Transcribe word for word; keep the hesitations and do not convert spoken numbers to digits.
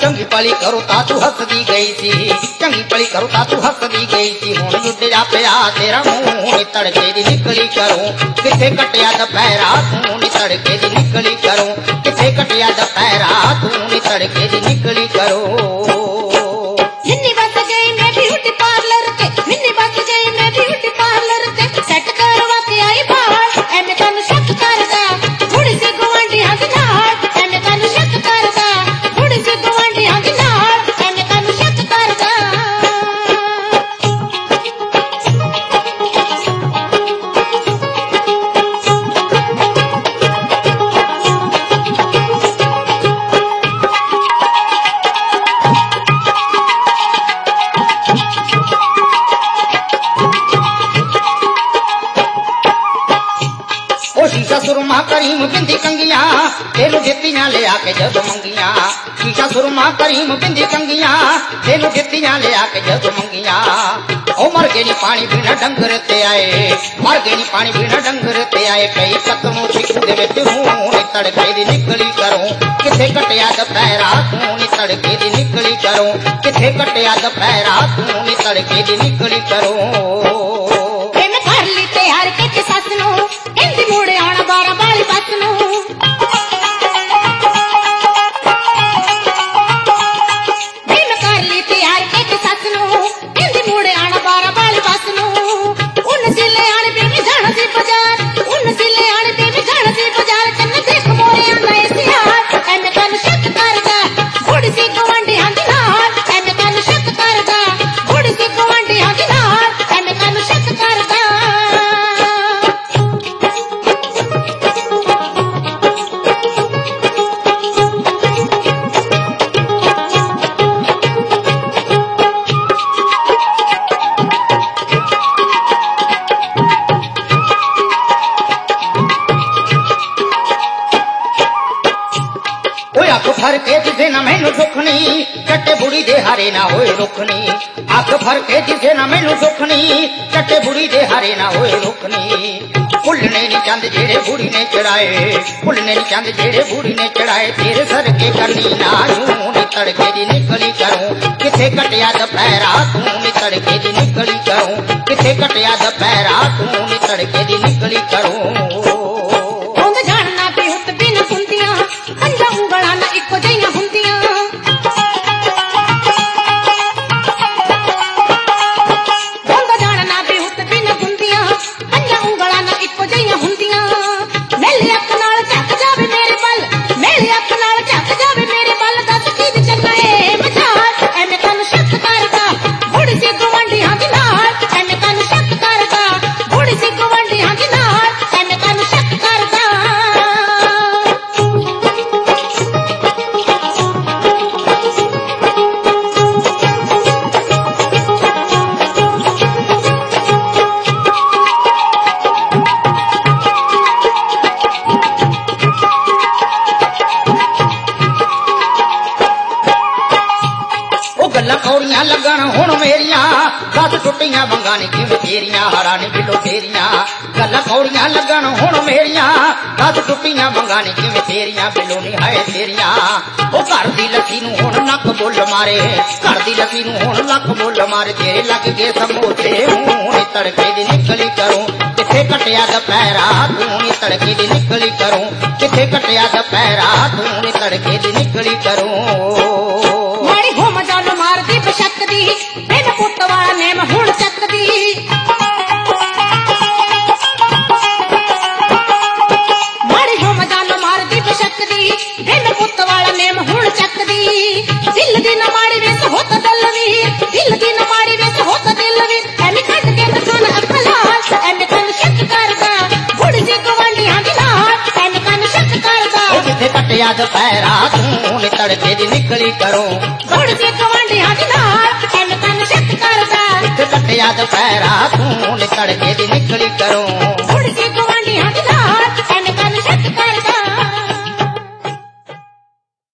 चंगी पली करो ता तू हसदी गई थी, चंगी पली करो ता तू हसदी गई थी। हुण जुड़िया पिया तेरा मुंह तड़के दी निकली करूं, किथे कटिया दपहरा तू नी तड़के दी निकली करूं, किथे कटिया दपहरा तू नी तड़के दी निकली करूं। मिन्नी बस गई मैं ब्यूटी पार्लर ते, मिन्नी बस गई मैं ब्यूटी पार्लर ते, सेट करवा के आई बाल एमे तन्नू शक करदा थोड़ी सी गवांढियां दे नाल, एमे तन्नू शक करदा थोड़ी सी गवांढियां दे नाल, एमे तन्नू शक करदा। शीशा सुरमा करीम बिंदी कंगिया तेनू दित्तियां ले आके जद मंगिया, शीशा सुरमा करीम बिंदी कंगिया तेनू दित्तियां ले आके जद मंगिया। ओ मर गए नी पानी पीना डंगर ते आए, मर गए नी पानी पीना डंगर ते आए, कई कतमू सिक्खू दे विच हूं नी तड़के दी निकली करूं, किथे कटिया दपहरा तू नी तड़के दी निकली करूं, किथे कटिया दपहरा तू नी तड़के दी निकली करूं। कर ली तैयार के सस नू इंदी मुड़े आना बारह वाली बस नू, मैं कर ली तैयार के सस नू इंदी मुड़े आना बारह वाली बस नू। उन सिले आने पे भी जाना सी बाजार, उन सिले आने पे भी जाना सी बाजार, कन्ने देख मोरे आंदा ऐसी हाल एमे तन्नू शक करदा थोड़ी सी गवांढियां दे नाल, एमे तन्नू शक करदा थोड़ी सी गवांढियां दे नाल, एमे तन्नू शक करदा। अख फर के जिसे न मैनू सुखनी चट्टे बुढ़ी दे हारे ना होए रुखनी, अख फर के जिसे न मैनू सुखनी चट्टे बुढ़ी दे हारे ना होए रुखनी। भुलने नी चंद जेड़े बुढ़ी ने चढ़ाए, भुलने नी चंद जेड़े बुढ़ी ने चढ़ाए, तेरे सर के करनी ना यूं नी तड़के दी निकली करूं, किथे कटिया दपहरा तू नी तड़के दी निकली करूं, किथे कटिया दपहरा तू नी तड़के दी निकली करूं। इको जइयां हुंदियां बोलदा जाना ना बेहुत बिन हुंदियां, पंजां उंगलां ना इको जइयां हुंदियां। मेरे अख नाल झक जावे मेरे बल, मेरे अख नाल झक जावे मेरे बल, दस की दी चंगा ए मजाल एमे तन्नू शक करदा थोड़ी सी गवांढियां दे नाल, एमे तन्नू शक करदा थोड़ी सी गवांढियां दे नाल, एमे तन्नू शक करदा। कौड़ियां लगन हुण मेरियां दस टुटियां मंगा नी किवें तेरियां, हरा नी बिलो तेरियां गल्लां कौड़ियां लगन हुण मेरियां दस टुटियां मंगा नी किवें तेरियां, बिलो नी हाय तेरियां। ओ घर दी लस्सी नूं हुण नक बुल मारे, घर दी लस्सी नूं हुण नक बुल मारे, तेरे लग गए समोसे हूं नी तड़के दी निकली करूं, किथे कटिया दपहरा तू नी तड़के दी निकली करूं, किथे कटिया दपहरा तू नी तड़के दी निकली करूं। माड़ी हो मजाल मारदी बशकदी बिन पुत वाला नेम हुण चकदी, माड़ी हो मजाल मारदी बशकदी बिन पुत वाला नेम हुण चकदी। दिल दी न माड़ी वेस होत दलवीर, दिल दी न माड़ी वेस होत दिलवीर, एमी कट के दिखान अख लाल एमी तन्नू शक करदा थोड़ी सी गवांढियां दे नाल, एमी तन्नू शक करदा किथे कटिया दपहरा तू नी तड़के दी निकली करूं, थोड़ी सी गवांढियां दे नाल, एमी तन्नू शक करदा किथे कटिया दपहरा तू नी तड़के दी निकली करूं।